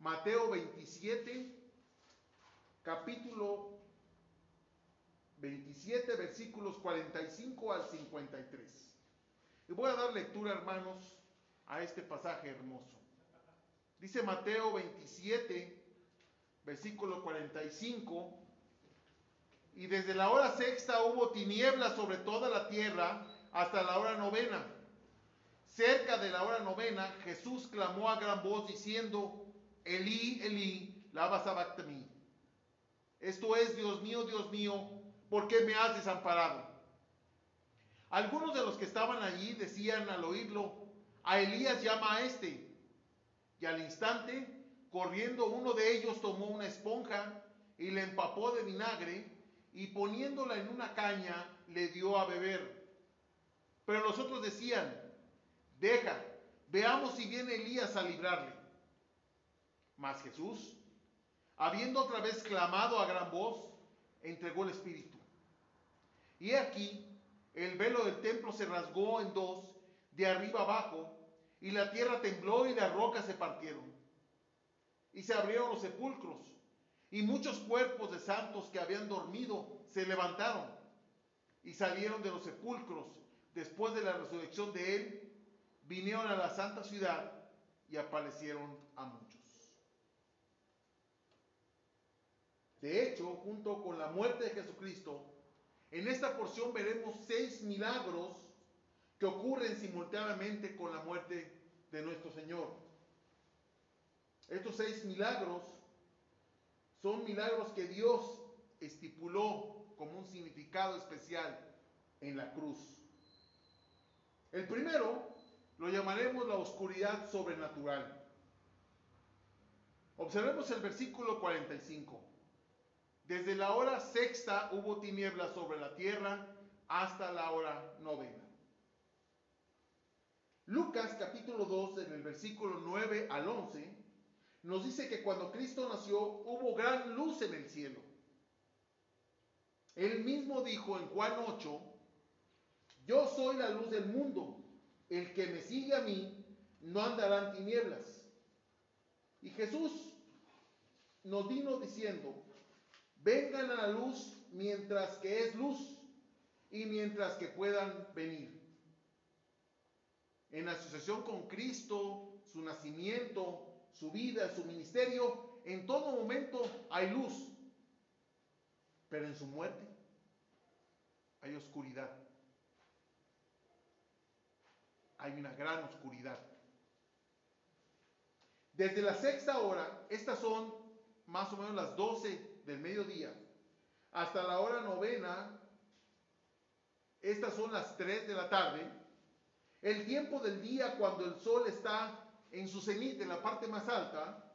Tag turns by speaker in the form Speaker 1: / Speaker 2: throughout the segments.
Speaker 1: Mateo 27, capítulo 27, versículos 45 al 53. Y voy a dar lectura, hermanos, a este pasaje hermoso. Dice Mateo 27, versículo 45. Y desde la hora sexta hubo tinieblas sobre toda la tierra hasta la hora novena. Cerca de la hora novena, Jesús clamó a gran voz diciendo: Elí, Elí, lama sabactani. Esto es: Dios mío, ¿por qué me has desamparado? Algunos de los que estaban allí decían al oírlo: a Elías llama a este. Y al instante, corriendo, uno de ellos tomó una esponja y le empapó de vinagre, y poniéndola en una caña le dio a beber. Pero los otros decían: deja, veamos si viene Elías a librarle. Mas Jesús, habiendo otra vez clamado a gran voz, entregó el espíritu. Y he aquí, el velo del templo se rasgó en dos, de arriba abajo, y la tierra tembló y las rocas se partieron. Y se abrieron los sepulcros, y muchos cuerpos de santos que habían dormido se levantaron y salieron de los sepulcros después de la resurrección de él, vinieron a la santa ciudad y aparecieron a muchos. De hecho, junto con la muerte de Jesucristo, en esta porción veremos 6 milagros que ocurren simultáneamente con la muerte de nuestro Señor. Estos 6 milagros son milagros que Dios estipuló como un significado especial en la cruz. El primero lo llamaremos la oscuridad sobrenatural. Observemos el versículo 45. Desde la hora sexta hubo tinieblas sobre la tierra hasta la hora novena. Lucas capítulo 2, en el versículo 9 al 11, nos dice que cuando Cristo nació hubo gran luz en el cielo. Él mismo dijo en Juan 8: yo soy la luz del mundo, el que me sigue a mí no andará en tinieblas. Y Jesús nos vino diciendo: vengan a la luz mientras que es luz y mientras que puedan venir. En asociación con Cristo, su nacimiento, su vida, su ministerio, en todo momento hay luz. Pero en su muerte hay oscuridad. Hay una gran oscuridad. Desde la sexta hora, estas son más o menos las 12 del mediodía, hasta la hora novena, estas son las 3 de la tarde, el tiempo del día cuando el sol está en su cenit, en la parte más alta,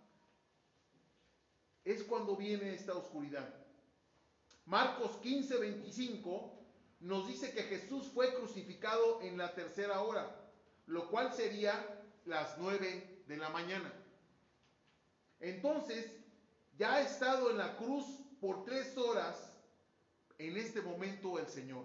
Speaker 1: es cuando viene esta oscuridad. Marcos 15:25 nos dice que Jesús fue crucificado en la tercera hora, lo cual sería las 9 de la mañana. Entonces, ya ha estado en la cruz por 3 horas en este momento el Señor.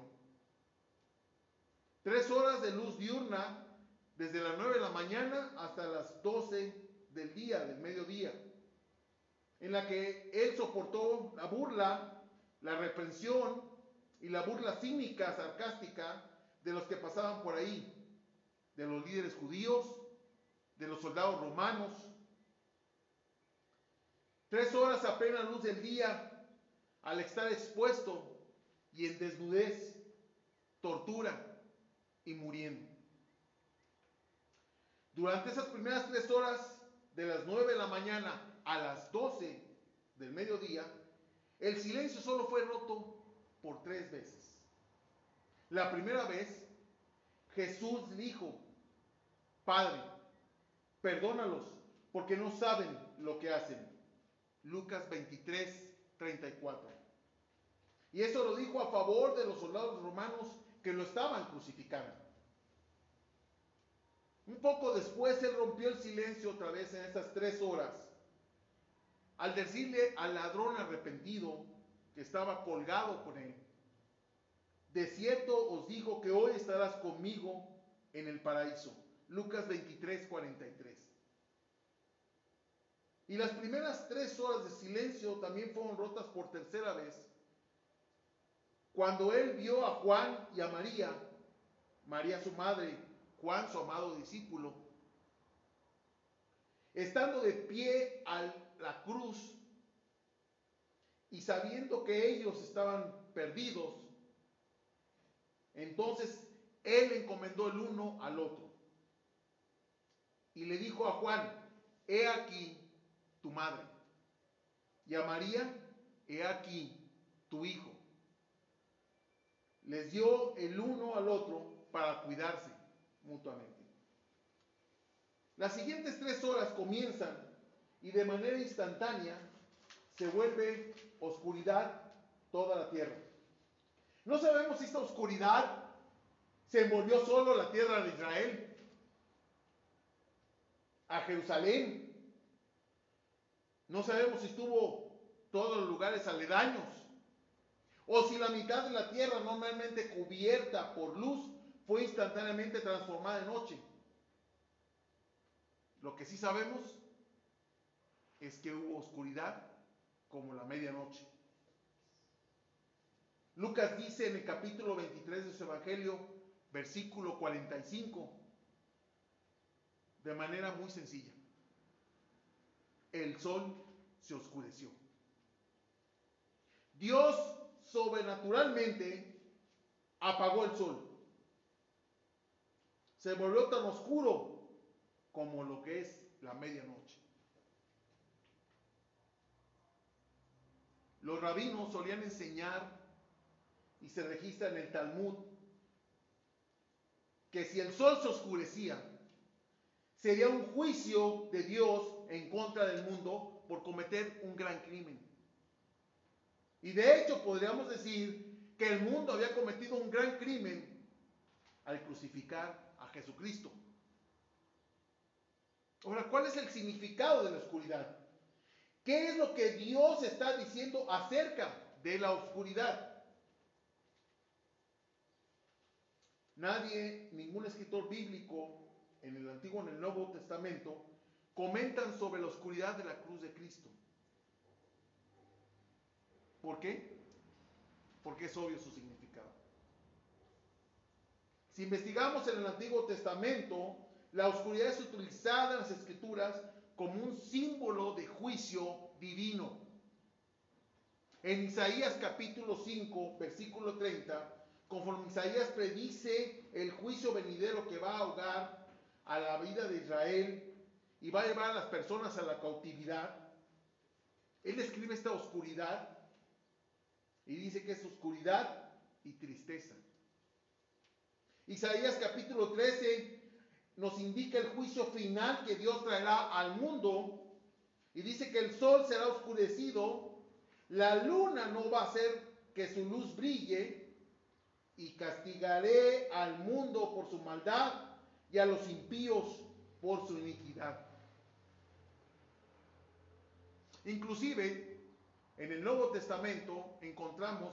Speaker 1: 3 horas de luz diurna, desde las 9 de la mañana hasta las 12 del día, del mediodía, en la que Él soportó la burla, la reprensión y la burla cínica, sarcástica de los que pasaban por ahí, de los líderes judíos, de los soldados romanos. 3 horas a plena luz del día, al estar expuesto y en desnudez, tortura y muriendo. Durante esas primeras 3 horas, de las 9 de la mañana a las 12 del mediodía, el silencio solo fue roto por 3 veces. La primera vez, Jesús dijo: Padre, perdónalos, porque no saben lo que hacen. Lucas 23:34. Y eso lo dijo a favor de los soldados romanos que lo estaban crucificando. Un poco después él rompió el silencio otra vez en esas 3 horas, al decirle al ladrón arrepentido que estaba colgado con él: de cierto os digo que hoy estarás conmigo en el paraíso. Lucas 23:43. Y las primeras 3 horas de silencio también fueron rotas por tercera vez, cuando él vio a Juan y a María, María su madre, Juan su amado discípulo, estando de pie a la cruz y sabiendo que ellos estaban perdidos. Entonces él encomendó el uno al otro y le dijo a Juan: he aquí tu madre, y a María: he aquí tu hijo. Les dio el uno al otro para cuidarse mutuamente. Las siguientes 3 horas comienzan y de manera instantánea se vuelve oscuridad toda la tierra. No sabemos si esta oscuridad se envolvió solo la tierra de Israel, a Jerusalén. No sabemos si estuvo todos los lugares aledaños, o si la mitad de la tierra, normalmente cubierta por luz, fue instantáneamente transformada en noche. Lo que sí sabemos es que hubo oscuridad como la medianoche. Lucas dice en el capítulo 23 de su Evangelio, versículo 45, de manera muy sencilla: el sol se oscureció. Dios sobrenaturalmente apagó el sol. Se volvió tan oscuro como lo que es la medianoche. Los rabinos solían enseñar, y se registra en el Talmud, que si el sol se oscurecía, sería un juicio de Dios en contra del mundo por cometer un gran crimen. Y de hecho podríamos decir que el mundo había cometido un gran crimen al crucificar a Jesucristo. Ahora, ¿cuál es el significado de la oscuridad? ¿Qué es lo que Dios está diciendo acerca de la oscuridad? Nadie, ningún escritor bíblico en el Antiguo o en el Nuevo Testamento comentan sobre la oscuridad de la cruz de Cristo. ¿Por qué? Porque es obvio su significado. Si investigamos en el Antiguo Testamento, la oscuridad es utilizada en las Escrituras como un símbolo de juicio divino. En Isaías capítulo 5, versículo 30, conforme Isaías predice el juicio venidero que va a ahogar a la vida de Israel y va a llevar a las personas a la cautividad, él describe esta oscuridad y dice que es oscuridad y tristeza. Isaías capítulo 13 nos indica el juicio final que Dios traerá al mundo y dice que el sol será oscurecido, la luna no va a hacer que su luz brille, y castigaré al mundo por su maldad y a los impíos por su iniquidad. Inclusive en el Nuevo Testamento encontramos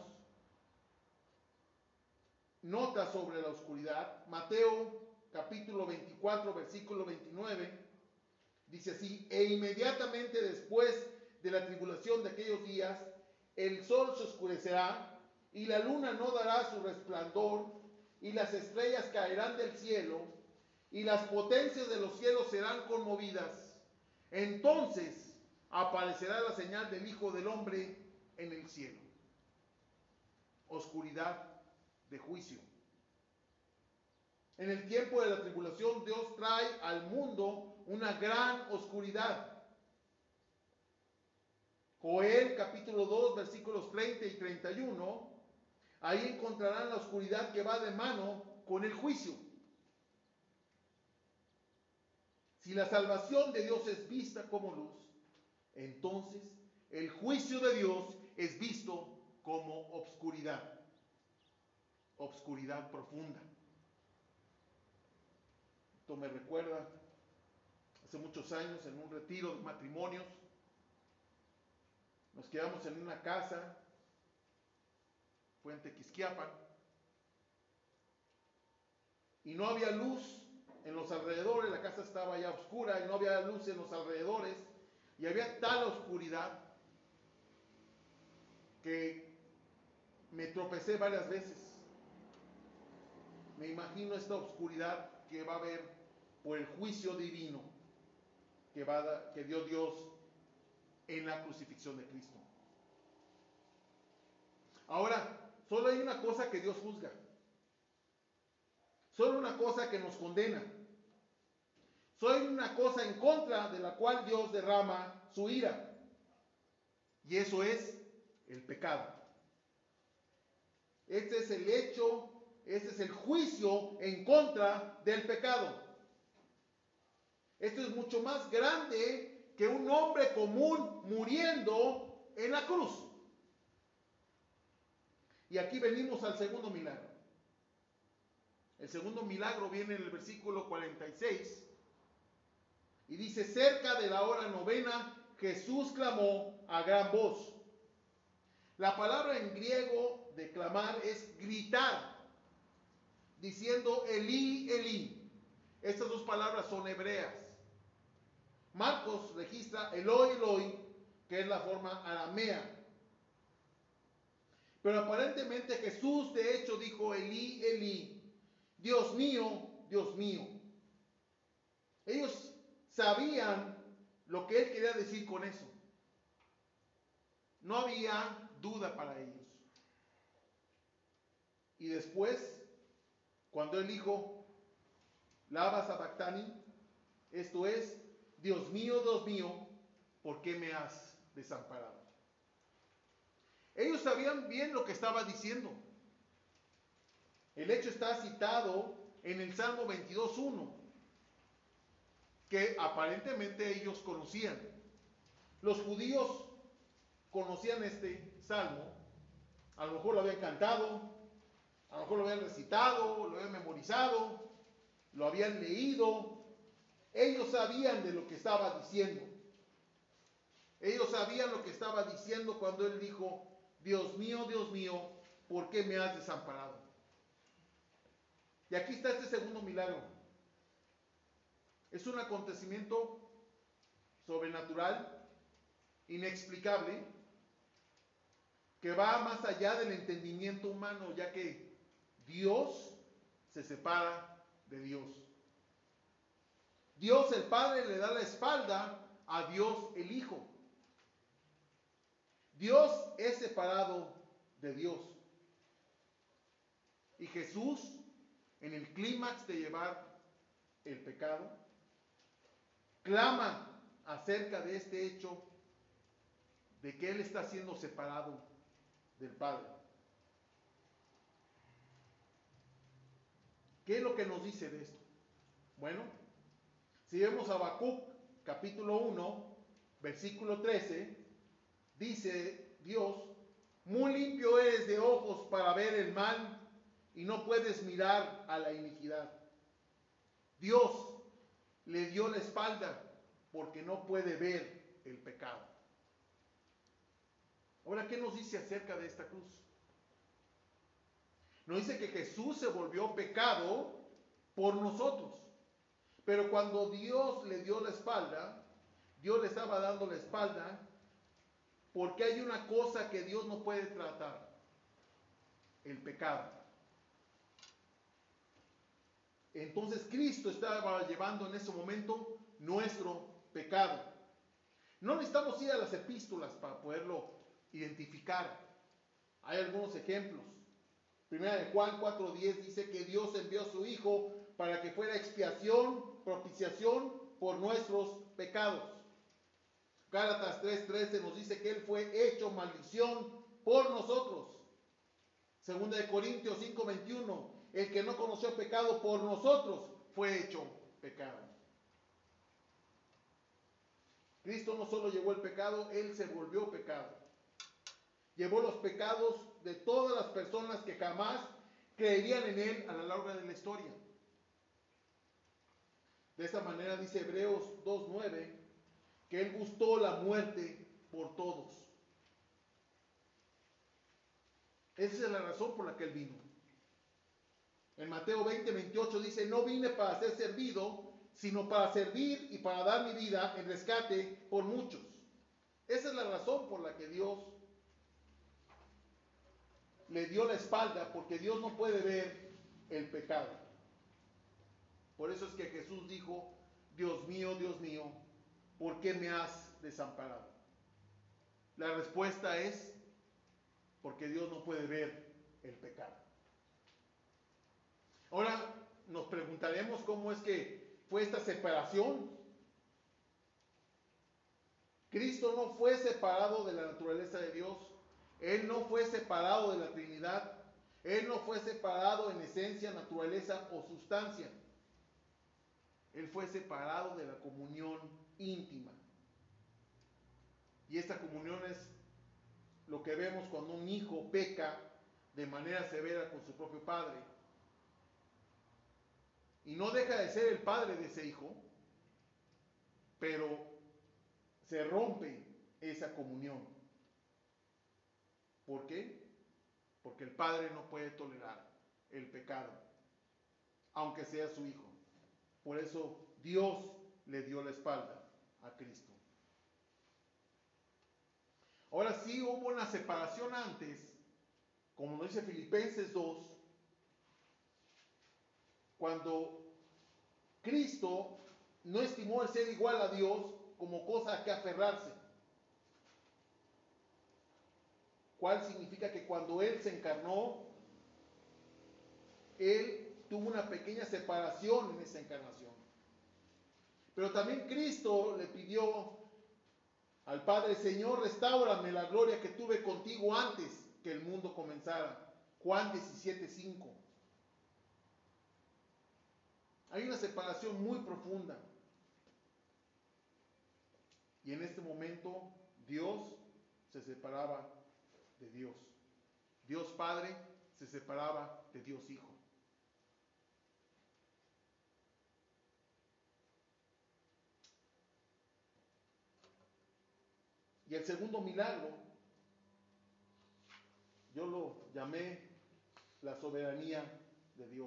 Speaker 1: notas sobre la oscuridad. Mateo capítulo 24, versículo 29, dice así: e inmediatamente después de la tribulación de aquellos días, el sol se oscurecerá, y la luna no dará su resplandor, y las estrellas caerán del cielo, y las potencias de los cielos serán conmovidas. Entonces aparecerá la señal del Hijo del Hombre en el cielo. Oscuridad de juicio. En el tiempo de la tribulación, Dios trae al mundo una gran oscuridad. Joel capítulo 2, versículos 30 y 31, ahí encontrarán la oscuridad que va de mano con el juicio. Si la salvación de Dios es vista como luz, entonces el juicio de Dios es visto como obscuridad, obscuridad profunda. Esto me recuerda hace muchos años en un retiro de matrimonios. Nos quedamos en una casa, fue en Tequisquiapan, y no había luz en los alrededores, la casa estaba ya oscura y no había luz en los alrededores, Y había tal oscuridad que me tropecé varias veces. Me imagino esta oscuridad que va a haber por el juicio divino que dio Dios en la crucifixión de Cristo. Ahora, solo hay una cosa que Dios juzga. Solo una cosa que nos condena. Solo hay una cosa en contra de la cual Dios derrama su ira. Y eso es el pecado. Este es el hecho, este es el juicio en contra del pecado. Esto es mucho más grande que un hombre común muriendo en la cruz. Y aquí venimos al segundo milagro. El segundo milagro viene en el versículo 46 y dice: cerca de la hora novena, Jesús clamó a gran voz. La palabra en griego de clamar es gritar, diciendo Elí, Elí. Estas dos palabras son hebreas. Marcos registra Eloi, Eloi, que es la forma aramea. Pero aparentemente Jesús de hecho dijo Elí, Elí, Dios mío, Dios mío. Ellos sabían lo que él quería decir con eso. No había duda para ellos. Y después, cuando él dijo Lama sabactani, esto es, Dios mío, ¿por qué me has desamparado? Ellos sabían bien lo que estaba diciendo. El hecho está citado en el Salmo 22:1, que aparentemente ellos conocían. Los judíos conocían este salmo, a lo mejor lo habían cantado, a lo mejor lo habían recitado, lo habían memorizado, lo habían leído. Ellos sabían de lo que estaba diciendo. Ellos sabían lo que estaba diciendo cuando él dijo, Dios mío, ¿por qué me has desamparado? Y aquí está este segundo milagro. Es un acontecimiento sobrenatural, inexplicable, que va más allá del entendimiento humano, ya que Dios se separa de Dios. Dios el Padre le da la espalda a Dios el Hijo. Dios es separado de Dios. Y Jesús, en el clímax de llevar el pecado, clama acerca de este hecho de que Él está siendo separado del Padre. ¿Qué es lo que nos dice de esto? Bueno, si vemos a Habacuc, capítulo 1, versículo 13, dice Dios, muy limpio eres de ojos para ver el mal y no puedes mirar a la iniquidad. Dios le dio la espalda porque no puede ver el pecado. Ahora, ¿qué nos dice acerca de esta cruz? Nos dice que Jesús se volvió pecado por nosotros. Pero cuando Dios le dio la espalda, Dios le estaba dando la espalda porque hay una cosa que Dios no puede tratar: el pecado. Entonces Cristo estaba llevando en ese momento nuestro pecado. No necesitamos ir a las epístolas para poderlo identificar. Hay algunos ejemplos. Primera de Juan 4:10 dice que Dios envió a su Hijo para que fuera expiación, propiciación por nuestros pecados. Gálatas 3:13 nos dice que Él fue hecho maldición por nosotros. Segunda de Corintios 5:21, el que no conoció pecado por nosotros fue hecho pecado. Cristo no solo llevó el pecado, Él se volvió pecado. Llevó los pecados de todas las personas que jamás creerían en Él a lo largo de la historia. De esta manera dice Hebreos 2:9 que Él gustó la muerte por todos. Esa es la razón por la que Él vino. En Mateo 20:28 dice, no vine para ser servido, sino para servir y para dar mi vida en rescate por muchos. Esa es la razón por la que Dios le dio la espalda, porque Dios no puede ver el pecado. Por eso es que Jesús dijo: Dios mío, ¿por qué me has desamparado? La respuesta es porque Dios no puede ver el pecado. Ahora nos preguntaremos cómo es que fue esta separación. Cristo no fue separado de la naturaleza de Dios. Él no fue separado de la Trinidad. Él no fue separado en esencia, naturaleza o sustancia. Él fue separado de la comunión íntima. Y esta comunión es lo que vemos cuando un hijo peca de manera severa con su propio padre. Y no deja de ser el padre de ese hijo, pero se rompe esa comunión. ¿Por qué? Porque el padre no puede tolerar el pecado, aunque sea su hijo. Por eso Dios le dio la espalda a Cristo. Ahora sí hubo una separación antes, como nos dice Filipenses 2, cuando Cristo no estimó el ser igual a Dios como cosa a que aferrarse. ¿Cuál significa? Que cuando Él se encarnó, Él tuvo una pequeña separación en esa encarnación. Pero también Cristo le pidió al Padre: Señor, restáurame la gloria que tuve contigo antes que el mundo comenzara. Juan 17:5. Hay una separación muy profunda. Y en este momento Dios se separaba de Dios. Dios Padre se separaba de Dios Hijo. Y el segundo milagro, yo lo llamé la soberanía de Dios.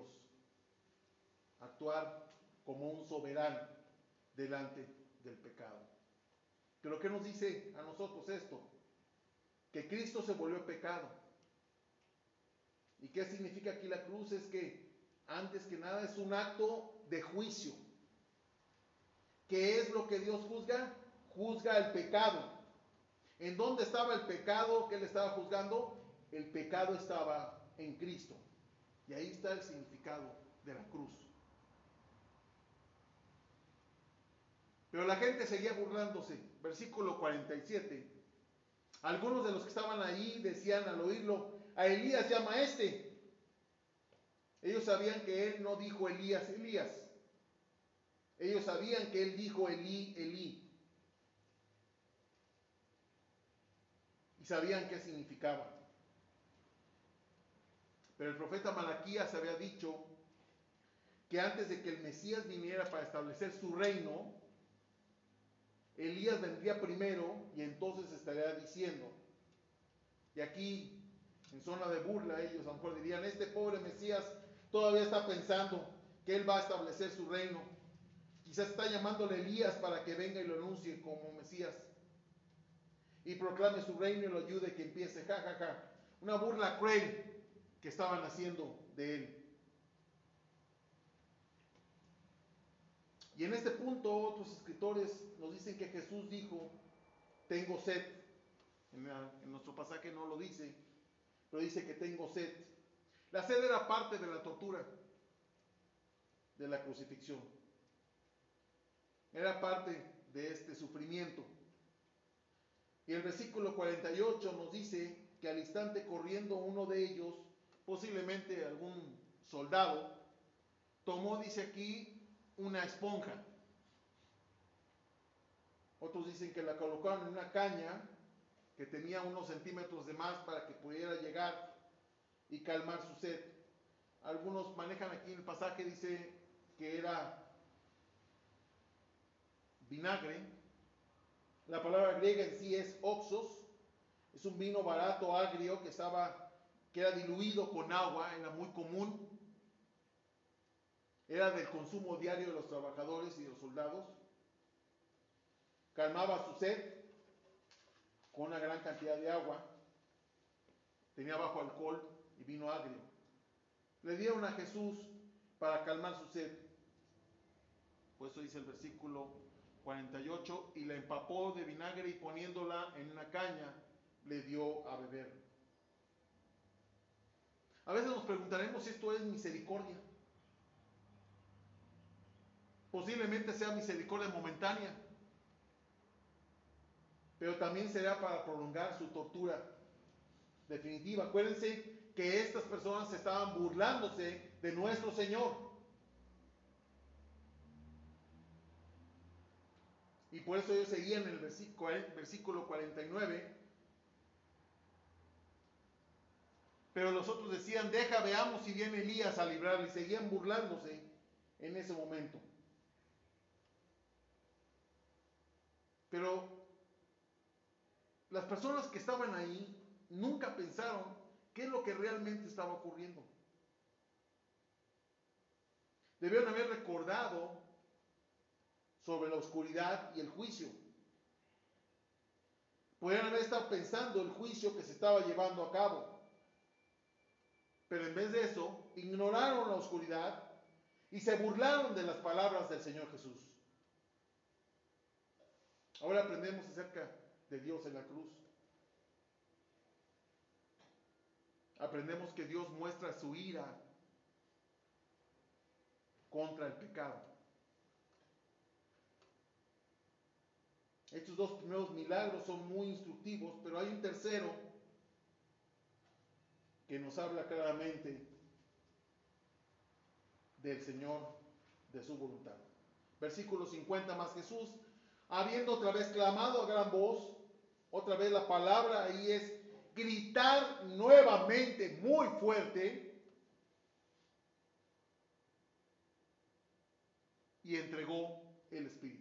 Speaker 1: Actuar como un soberano delante del pecado. Pero ¿qué nos dice a nosotros esto? Que Cristo se volvió pecado. ¿Y qué significa aquí la cruz? Es que antes que nada es un acto de juicio. ¿Qué es lo que Dios juzga? Juzga el pecado. ¿En dónde estaba el pecado que él estaba juzgando? El pecado estaba en Cristo. Y ahí está el significado de la cruz. Pero la gente seguía burlándose. Versículo 47. Algunos de los que estaban ahí decían al oírlo: a Elías llama a este. Ellos sabían que él no dijo Elías, Elías. Ellos sabían que él dijo Elí, Elí. Y sabían qué significaba. Pero el profeta Malaquías había dicho que antes de que el Mesías viniera para establecer su reino, Elías vendría primero y entonces estaría diciendo. Y aquí, en zona de burla, ellos a lo mejor dirían: este pobre Mesías todavía está pensando que él va a establecer su reino. Quizás está llamándole Elías para que venga y lo anuncie como Mesías y proclame su reino y lo ayude que empiece. Una burla cruel que estaban haciendo de él. Y en este punto otros escritores nos dicen que Jesús dijo: tengo sed. En nuestro pasaje no lo dice, pero dice que tengo sed. La sed era parte de la tortura, de la crucifixión. Era parte de este sufrimiento. Y el versículo 48 nos dice que al instante, corriendo uno de ellos, posiblemente algún soldado, tomó, dice aquí, una esponja. Otros dicen que la colocaron en una caña que tenía unos centímetros de más para que pudiera llegar y calmar su sed. Algunos manejan aquí en el pasaje, dice que era vinagre. La palabra griega en sí es oxos. Es un vino barato, agrio, que era diluido con agua, era muy común. era del consumo diario de los trabajadores y de los soldados. Calmaba su sed con una gran cantidad de agua. Tenía bajo alcohol y vino agrio. Le dieron a Jesús para calmar su sed. Por eso dice el versículo 48, y la empapó de vinagre y poniéndola en una caña, le dio a beber. A veces nos preguntaremos si esto es misericordia. Posiblemente sea misericordia momentánea, pero también será para prolongar su tortura definitiva. Acuérdense que estas personas estaban burlándose de nuestro Señor. Y por eso ellos seguían en el versículo 49. Pero los otros decían, deja, veamos si viene Elías a librarle. Y seguían burlándose en ese momento. Pero las personas que estaban ahí nunca pensaron qué es lo que realmente estaba ocurriendo. Debieron haber recordado sobre la oscuridad y el juicio. Podrían haber estado pensando el juicio que se estaba llevando a cabo. Pero en vez de eso, ignoraron la oscuridad y se burlaron de las palabras del Señor Jesús. Ahora aprendemos acerca de Dios en la cruz. Aprendemos que Dios muestra su ira contra el pecado. Estos dos primeros milagros son muy instructivos, pero hay un tercero que nos habla claramente del Señor, de su voluntad. Versículo 50, más Jesús, habiendo otra vez clamado a gran voz, otra vez la palabra ahí es gritar nuevamente muy fuerte, y entregó el Espíritu.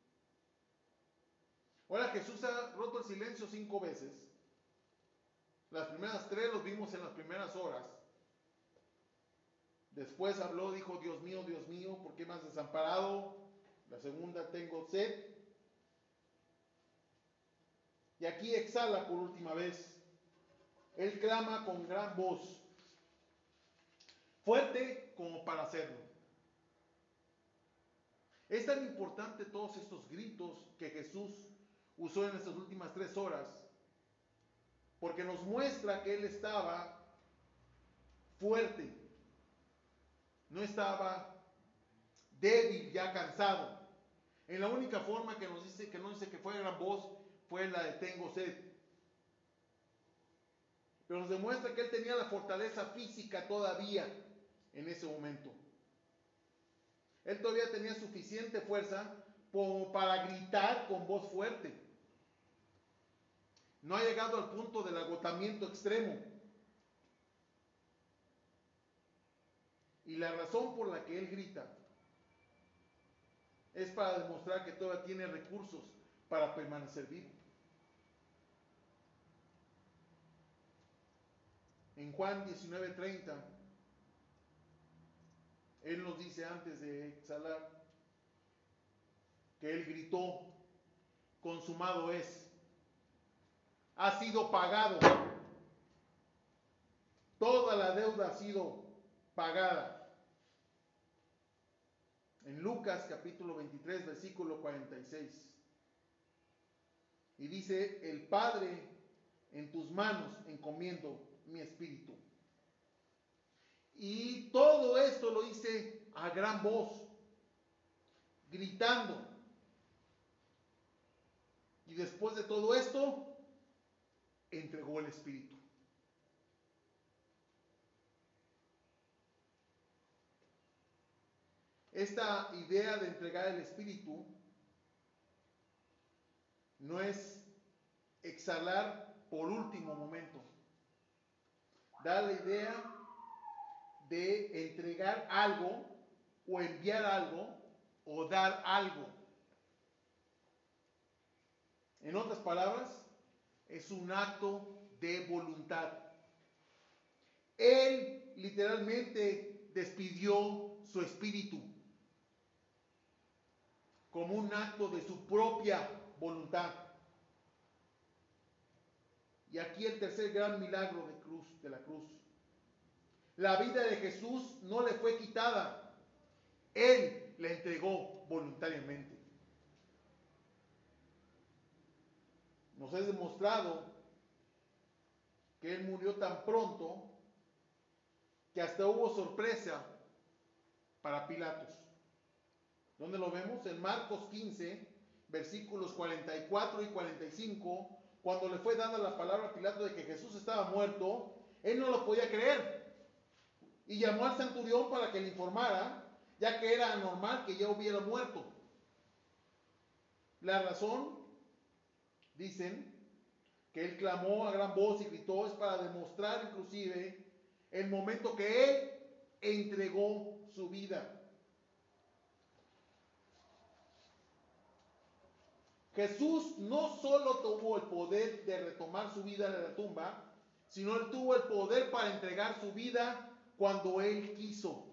Speaker 1: Ahora Jesús ha roto el silencio 5 veces. Las primeras 3 los vimos en las primeras horas. Después habló, dijo, Dios mío, ¿por qué me has desamparado? La segunda, tengo sed. Y aquí exhala por última vez. Él clama con gran voz, fuerte como para hacerlo. Es tan importante todos estos gritos que Jesús usó en estas últimas 3 horas, porque nos muestra que Él estaba fuerte, no estaba débil, ya cansado. En la única forma que nos dice que no dice que fue gran voz fue la de tengo sed. Pero nos demuestra que Él tenía la fortaleza física todavía en ese momento. Él todavía tenía suficiente fuerza como para gritar con voz fuerte. No ha llegado al punto del agotamiento extremo. Y la razón por la que Él grita es para demostrar que todavía tiene recursos para permanecer vivo. En Juan 19:30, Él nos dice antes de exhalar que Él gritó, consumado es, ha sido pagado, toda la deuda ha sido pagada. En Lucas capítulo 23, versículo 46. Y dice, el Padre, en tus manos encomiendo mi espíritu. Y todo esto lo hice a gran voz, gritando. Y después de todo esto, entregó el espíritu. Esta idea de entregar el espíritu no es exhalar por último momento. Da la idea de entregar algo o enviar algo o dar algo. En otras palabras, es un acto de voluntad. Él literalmente despidió su espíritu como un acto de su propia voluntad. Y aquí el tercer gran milagro de la cruz. La vida de Jesús no le fue quitada. Él la entregó voluntariamente. Nos es demostrado que Él murió tan pronto que hasta hubo sorpresa para Pilatos. ¿Dónde lo vemos? En Marcos 15, versículos 44 y 45, cuando le fue dada la palabra a Pilato de que Jesús estaba muerto, él no lo podía creer. Y llamó al centurión para que le informara, ya que era anormal que ya hubiera muerto. La razón, dicen, que él clamó a gran voz y gritó, es para demostrar inclusive el momento que él entregó su vida. Jesús no solo tuvo el poder de retomar su vida de la tumba, sino él tuvo el poder para entregar su vida cuando él quiso.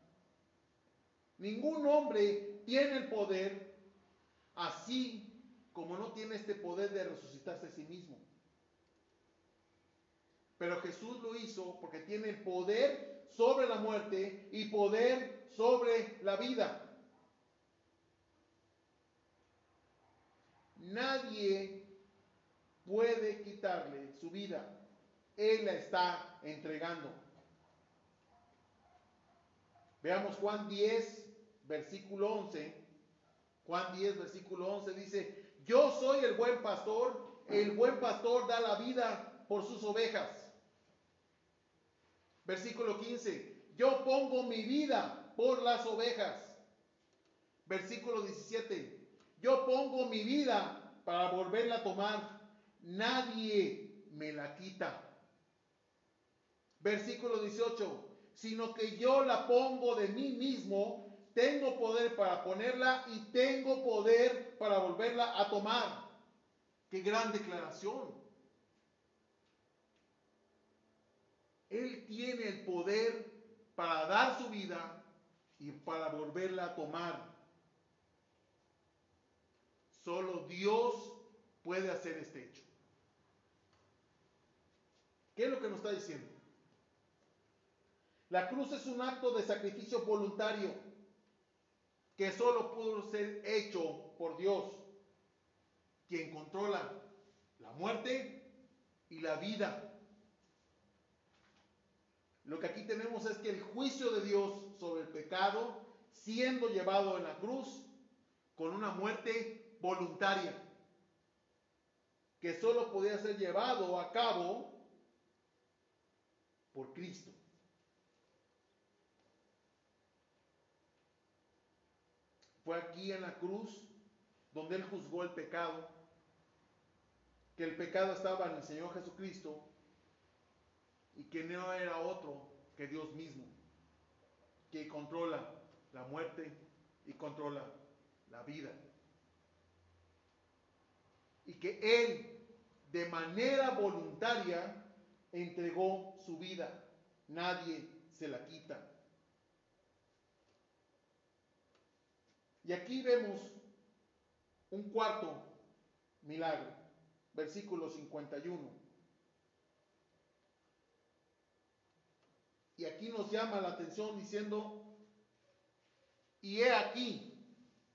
Speaker 1: Ningún hombre tiene el poder, así como no tiene este poder de resucitarse a sí mismo. Pero Jesús lo hizo porque tiene el poder sobre la muerte y poder sobre la vida. Nadie puede quitarle su vida. Él la está entregando. Veamos Juan 10, versículo 11. Juan 10, versículo 11 dice, yo soy el buen pastor da la vida por sus ovejas. Versículo 15, yo pongo mi vida por las ovejas. Versículo 17, yo pongo mi vida para volverla a tomar. Nadie me la quita. Versículo 18, sino que yo la pongo de mí mismo, tengo poder para ponerla y tengo poder para volverla a tomar. ¡Qué gran declaración! Él tiene el poder para dar su vida y para volverla a tomar. Solo Dios puede hacer este hecho. ¿Qué es lo que nos está diciendo? La cruz es un acto de sacrificio voluntario que solo pudo ser hecho por Dios, quien controla la muerte y la vida. Lo que aquí tenemos es que el juicio de Dios sobre el pecado siendo llevado en la cruz con una muerte voluntaria que solo podía ser llevado a cabo por Cristo. Fue aquí en la cruz donde Él juzgó el pecado, que el pecado estaba en el Señor Jesucristo y que no era otro que Dios mismo, que controla la muerte y controla la vida. Y que Él, de manera voluntaria, entregó su vida. Nadie se la quita. Y aquí vemos un cuarto milagro, versículo 51. Y aquí nos llama la atención diciendo, y he aquí,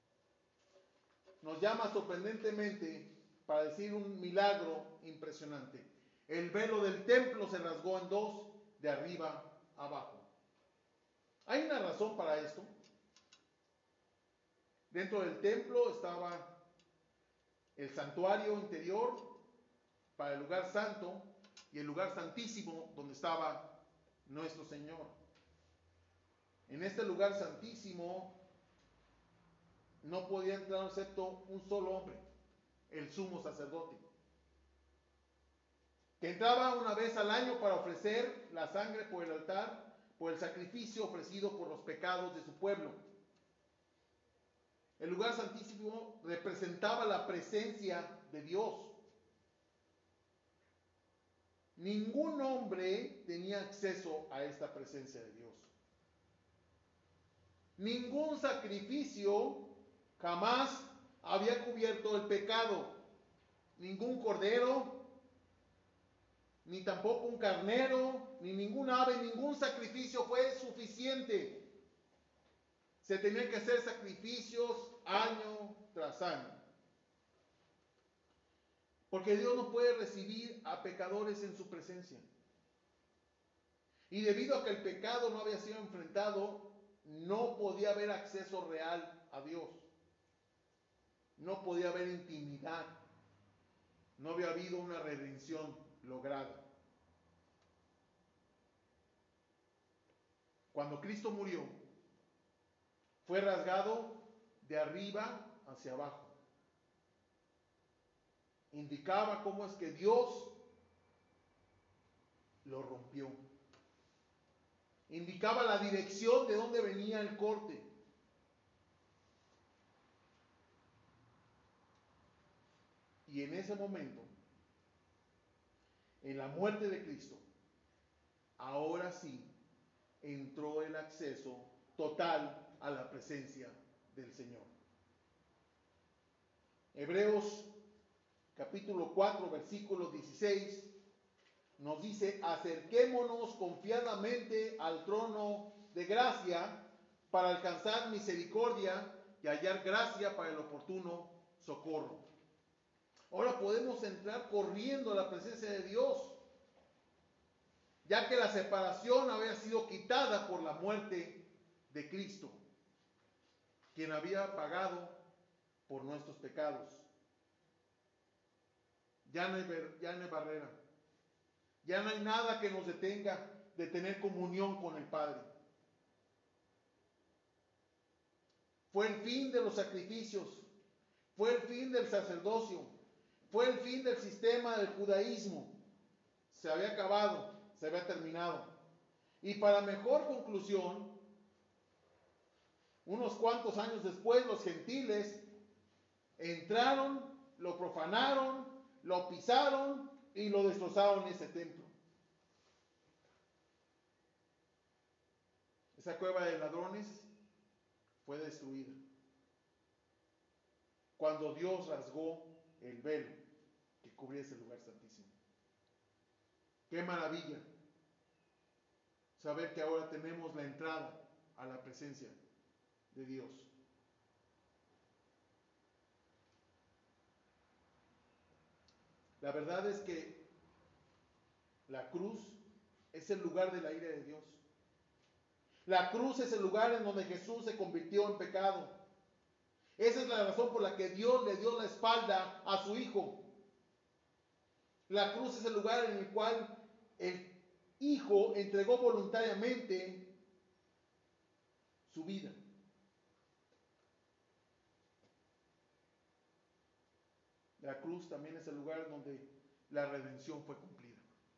Speaker 1: nos llama sorprendentemente para decir un milagro impresionante. El velo del templo se rasgó en dos, de arriba a abajo. Hay una razón para esto. Dentro del templo estaba el santuario interior para el lugar santo y el lugar santísimo donde estaba nuestro Señor. En este lugar santísimo no podía entrar excepto un solo hombre, el sumo sacerdote, que entraba una vez al año para ofrecer la sangre por el altar, por el sacrificio ofrecido por los pecados de su pueblo. El lugar santísimo representaba la presencia de Dios. Ningún hombre tenía acceso a esta presencia de Dios. Ningún sacrificio jamás había cubierto el pecado. Ningún cordero, ni tampoco un carnero, ni ningún ave, ningún sacrificio fue suficiente. Se tenían que hacer sacrificios año tras año. Porque Dios no puede recibir a pecadores en su presencia. Y debido a que el pecado no había sido enfrentado, no podía haber acceso real a Dios. No podía haber intimidad. No había habido una redención lograda. Cuando Cristo murió, fue rasgado de arriba hacia abajo. Indicaba cómo es que Dios lo rompió. Indicaba la dirección de dónde venía el corte. Y en ese momento, en la muerte de Cristo, ahora sí entró el acceso total a la presencia del Señor. Hebreos capítulo 4, versículo 16 nos dice: acerquémonos confiadamente al trono de gracia para alcanzar misericordia y hallar gracia para el oportuno socorro. Ahora podemos entrar corriendo a la presencia de Dios, ya que la separación había sido quitada por la muerte de Cristo, quien había pagado por nuestros pecados. Ya no hay barrera. Ya no hay nada que nos detenga de tener comunión con el Padre. Fue el fin de los sacrificios. Fue el fin del sacerdocio. Fue el fin del sistema del judaísmo. Se había acabado, se había terminado. Y para mejor conclusión, unos cuantos años después, los gentiles entraron, lo profanaron, lo pisaron y lo destrozaron en ese templo. Esa cueva de ladrones fue destruida cuando Dios rasgó el velo que cubría ese lugar santísimo. Qué maravilla saber que ahora tenemos la entrada a la presencia de Dios. La verdad es que la cruz es el lugar de la ira de Dios. La cruz es el lugar en donde Jesús se convirtió en pecado. Esa es la razón por la que Dios le dio la espalda a su Hijo. La cruz es el lugar en el cual el Hijo entregó voluntariamente su vida. La cruz también es el lugar donde la redención fue cumplida.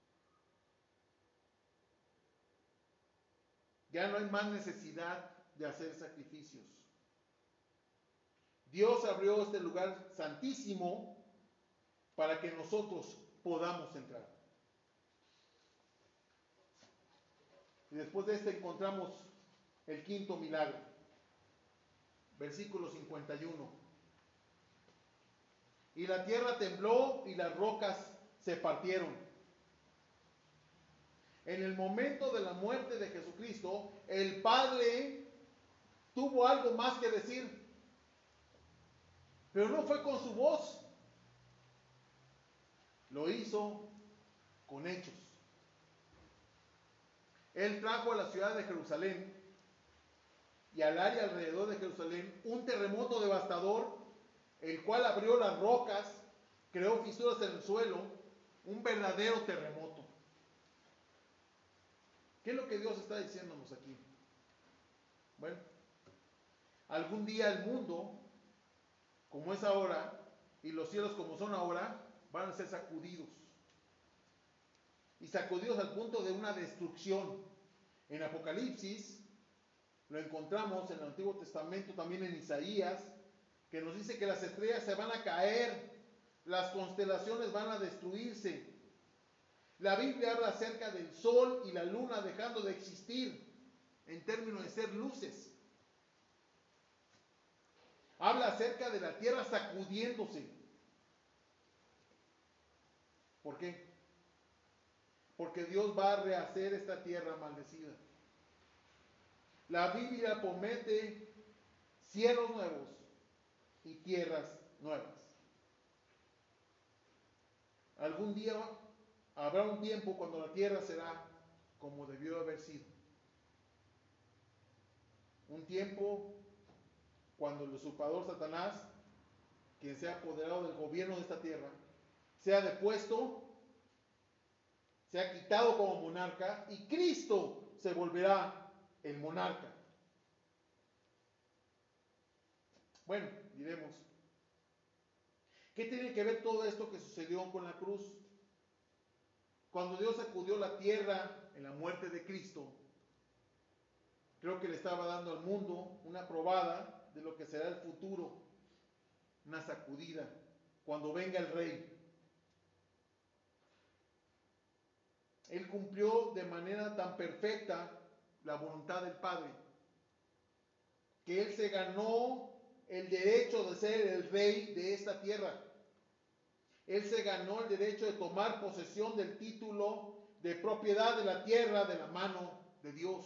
Speaker 1: Ya no hay más necesidad de hacer sacrificios. Dios abrió este lugar santísimo para que nosotros podamos entrar. Y después de este encontramos el quinto milagro. Versículo 51. Y la tierra tembló y las rocas se partieron. En el momento de la muerte de Jesucristo, el Padre tuvo algo más que decir. Pero no fue con su voz. Lo hizo con hechos. Él trajo a la ciudad de Jerusalén y al área alrededor de Jerusalén un terremoto devastador, el cual abrió las rocas, creó fisuras en el suelo, un verdadero terremoto. ¿Qué es lo que Dios está diciéndonos aquí? Bueno, algún día el mundo, como es ahora, y los cielos como son ahora, van a ser sacudidos. Y sacudidos al punto de una destrucción. En Apocalipsis lo encontramos en el Antiguo Testamento, también en Isaías, que nos dice que las estrellas se van a caer, las constelaciones van a destruirse. La Biblia habla acerca del sol y la luna dejando de existir en términos de ser luces. Habla acerca de la tierra sacudiéndose. ¿Por qué? Porque Dios va a rehacer esta tierra maldecida. La Biblia promete cielos nuevos y tierras nuevas. Algún día habrá un tiempo cuando la tierra será como debió haber sido. Un tiempo cuando el usurpador Satanás, quien se ha apoderado del gobierno de esta tierra, sea depuesto, sea quitado como monarca y Cristo se volverá el monarca. Bueno, diremos, ¿qué tiene que ver todo esto que sucedió con la cruz? Cuando Dios sacudió la tierra en la muerte de Cristo, creo que le estaba dando al mundo una probada de lo que será el futuro, una sacudida, cuando venga el Rey. Él cumplió de manera tan perfecta la voluntad del Padre, que Él se ganó el derecho de ser el Rey de esta tierra. Él se ganó el derecho de tomar posesión del título de propiedad de la tierra de la mano de Dios.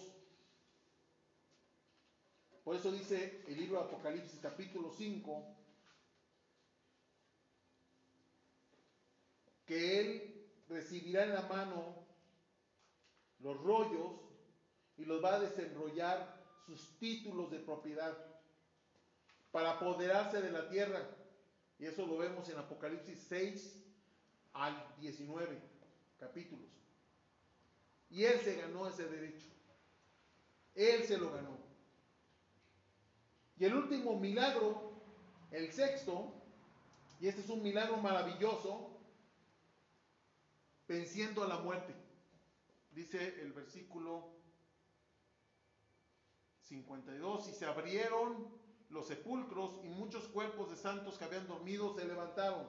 Speaker 1: Por eso dice el libro de Apocalipsis capítulo 5, que Él recibirá en la mano los rollos y los va a desenrollar sus títulos de propiedad para apoderarse de la tierra. Y eso lo vemos en Apocalipsis 6 al 19 capítulos. Y Él se ganó ese derecho. Él se lo ganó. Y el último milagro, el sexto, y este es un milagro maravilloso, venciendo a la muerte. Dice el versículo 52, y se abrieron los sepulcros y muchos cuerpos de santos que habían dormido se levantaron.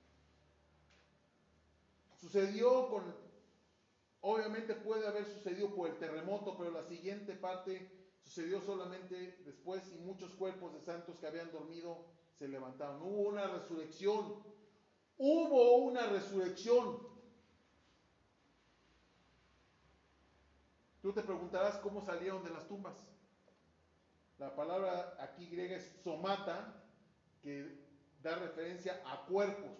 Speaker 1: Sucedió obviamente puede haber sucedido por el terremoto, pero la siguiente parte sucedió solamente después y muchos cuerpos de santos que habían dormido se levantaron. Hubo una resurrección. Hubo una resurrección. Tú te preguntarás cómo salieron de las tumbas. La palabra aquí griega es somata, que da referencia a cuerpos.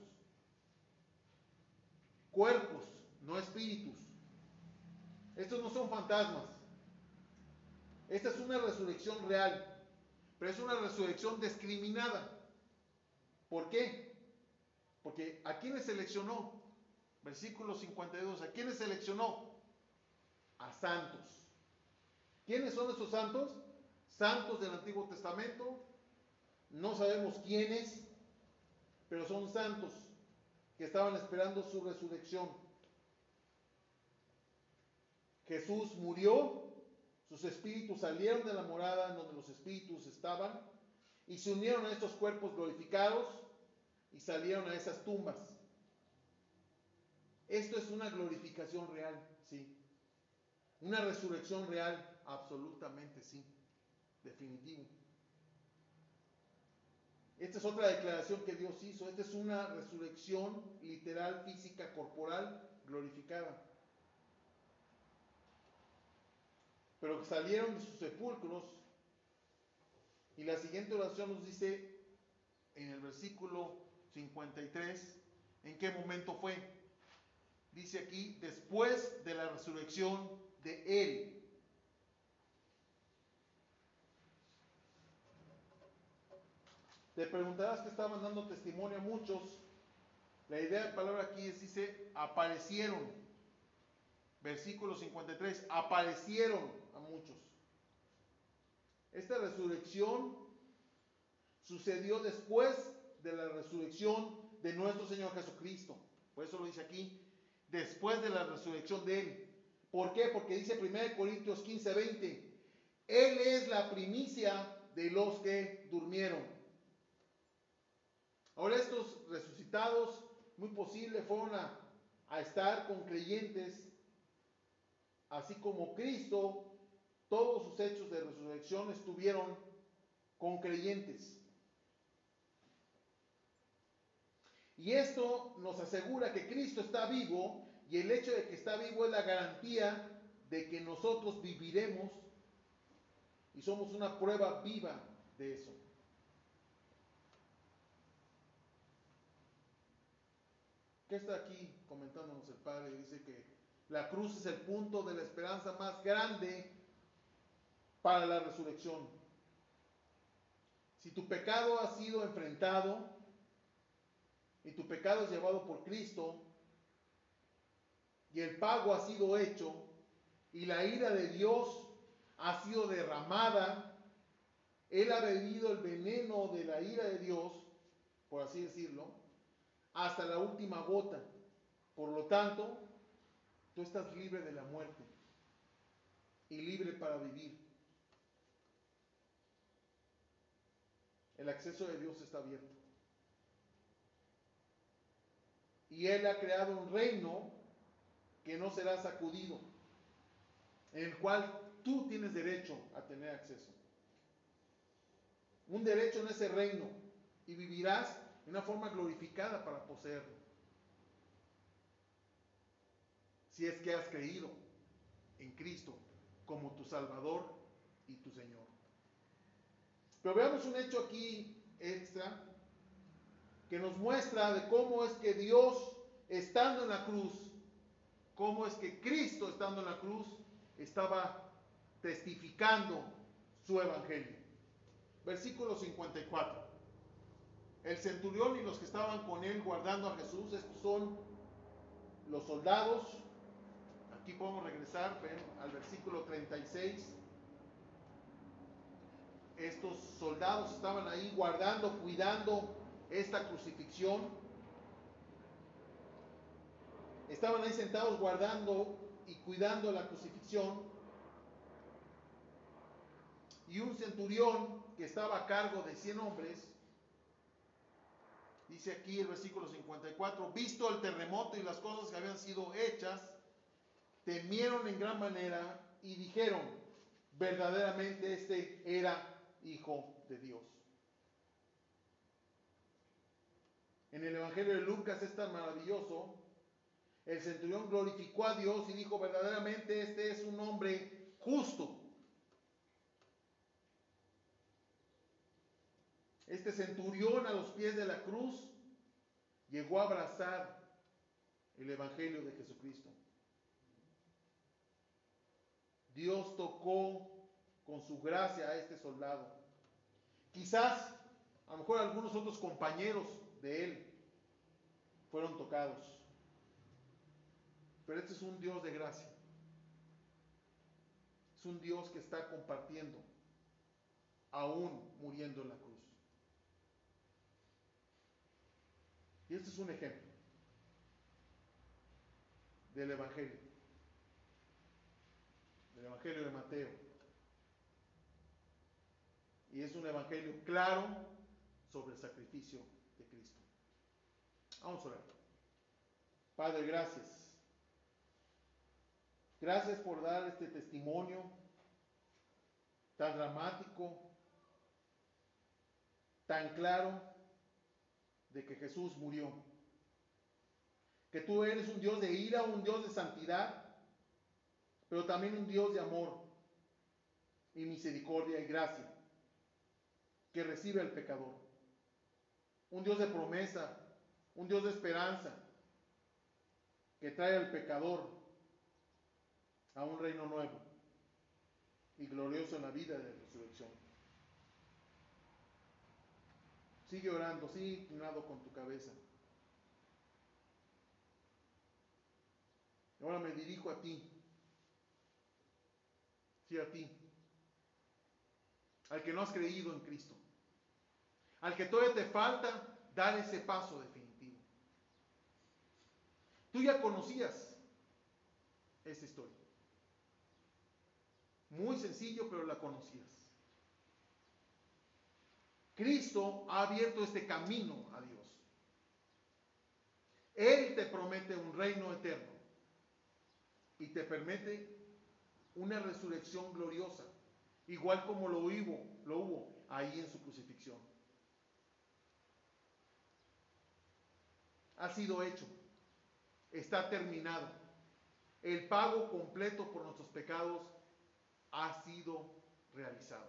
Speaker 1: Cuerpos, no espíritus. Estos no son fantasmas. Esta es una resurrección real, pero es una resurrección discriminada. ¿Por qué? Porque ¿a quiénes seleccionó? Versículo 52, ¿a quiénes seleccionó? A santos. ¿Quiénes son esos santos? Santos del Antiguo Testamento. No sabemos quiénes, pero son santos que estaban esperando su resurrección. Jesús murió, sus espíritus salieron de la morada en donde los espíritus estaban y se unieron a estos cuerpos glorificados y salieron a esas tumbas. Esto es una glorificación real, sí. Una resurrección real, absolutamente sí. Definitivo. Esta es otra declaración que Dios hizo. Esta es una resurrección literal, física, corporal, glorificada. Pero salieron de sus sepulcros. Y la siguiente oración nos dice en el versículo 53, ¿en qué momento fue? Dice aquí, después de la resurrección de Él. Te preguntarás que estaban dando testimonio a muchos. La idea de palabra aquí es, dice, aparecieron. Versículo 53, aparecieron a muchos. Esta resurrección sucedió después de la resurrección de nuestro Señor Jesucristo. Por eso lo dice aquí, después de la resurrección de Él. ¿Por qué? Porque dice 1 Corintios 15, 20, Él es la primicia de los que durmieron. Ahora estos resucitados, muy posible, fueron a estar con creyentes, así como Cristo, todos sus hechos de resurrección estuvieron con creyentes. Y esto nos asegura que Cristo está vivo, y el hecho de que está vivo es la garantía de que nosotros viviremos, y somos una prueba viva de eso. ¿Qué está aquí comentándonos el Padre? Dice que la cruz es el punto de la esperanza más grande para la resurrección. Si tu pecado ha sido enfrentado y tu pecado es llevado por Cristo y el pago ha sido hecho y la ira de Dios ha sido derramada, Él ha bebido el veneno de la ira de Dios, por así decirlo, hasta la última gota. Por lo tanto, tú estás libre de la muerte y libre para vivir. El acceso de Dios está abierto. Y Él ha creado un reino que no será sacudido, en el cual tú tienes derecho a tener acceso. Un derecho en ese reino, y vivirás de una forma glorificada para poseerlo. Si es que has creído en Cristo como tu Salvador y tu Señor. Pero veamos un hecho aquí extra que nos muestra de cómo es que Dios, estando en la cruz, cómo es que Cristo, estando en la cruz, estaba testificando su evangelio. Versículo 54. El centurión y los que estaban con él guardando a Jesús, estos son los soldados. Aquí podemos regresar, ven, al versículo 36. Estos soldados estaban ahí guardando, cuidando esta crucifixión. Estaban ahí sentados guardando y cuidando la crucifixión. Y un centurión que estaba a cargo de 100 hombres, dice aquí el versículo 54, visto el terremoto y las cosas que habían sido hechas, temieron en gran manera y dijeron, verdaderamente este era Hijo de Dios. En el Evangelio de Lucas es tan maravilloso. El centurión glorificó a Dios y dijo, verdaderamente este es un hombre justo. Este centurión a los pies de la cruz llegó a abrazar el Evangelio de Jesucristo. Dios tocó con su gracia a este soldado. Quizás, a lo mejor algunos otros compañeros de él fueron tocados. Pero este es un Dios de gracia. Es un Dios que está compartiendo, aún muriendo en la cruz. Y este es un ejemplo del Evangelio de Mateo. Y es un Evangelio claro sobre el sacrificio de Cristo. Vamos a orar. Padre, gracias. Gracias por dar este testimonio tan dramático, tan claro, de que Jesús murió. Que tú eres un Dios de ira, un Dios de santidad, pero también un Dios de amor y misericordia y gracia, que recibe al pecador. Un Dios de promesa, un Dios de esperanza, que trae al pecador a un reino nuevo y glorioso en la vida de resurrección. Sigue orando, sigue inclinado con tu cabeza. Ahora me dirijo a ti. Sí, a ti. Al que no has creído en Cristo. Al que todavía te falta dar ese paso definitivo. Tú ya conocías esta historia. Muy sencillo, pero la conocías. Cristo ha abierto este camino a Dios. Él te promete un reino eterno y te permite una resurrección gloriosa, igual como lo hubo ahí en su crucifixión. ha sido hecho, está terminado. El pago completo por nuestros pecados ha sido realizado.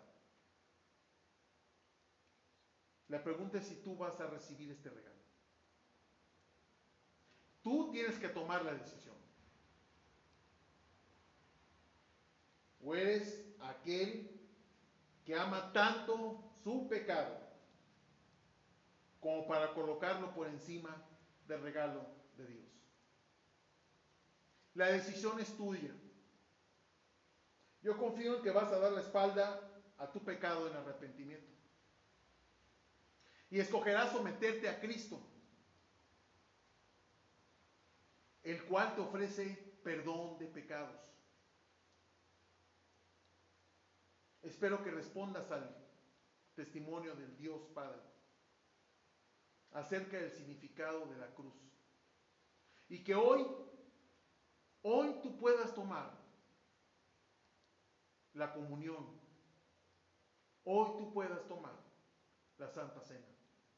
Speaker 1: La pregunta es si tú vas a recibir este regalo. Tú tienes que tomar la decisión. O eres aquel que ama tanto su pecado como para colocarlo por encima del regalo de Dios. La decisión es tuya. Yo confío en que vas a dar la espalda a tu pecado en arrepentimiento. Y escogerás someterte a Cristo, el cual te ofrece perdón de pecados. Espero que respondas al testimonio del Dios Padre acerca del significado de la cruz. Y que hoy tú puedas tomar la comunión. Hoy tú puedas tomar la Santa Cena.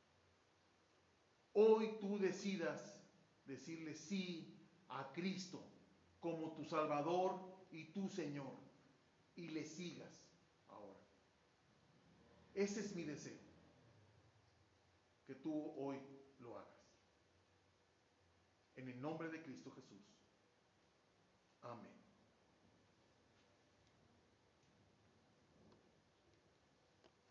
Speaker 1: Hoy tú decidas decirle sí a Cristo como tu Salvador y tu Señor. Y le sigas ahora. Ese es mi deseo. Que tú hoy lo hagas. En el nombre de Cristo Jesús. Amén.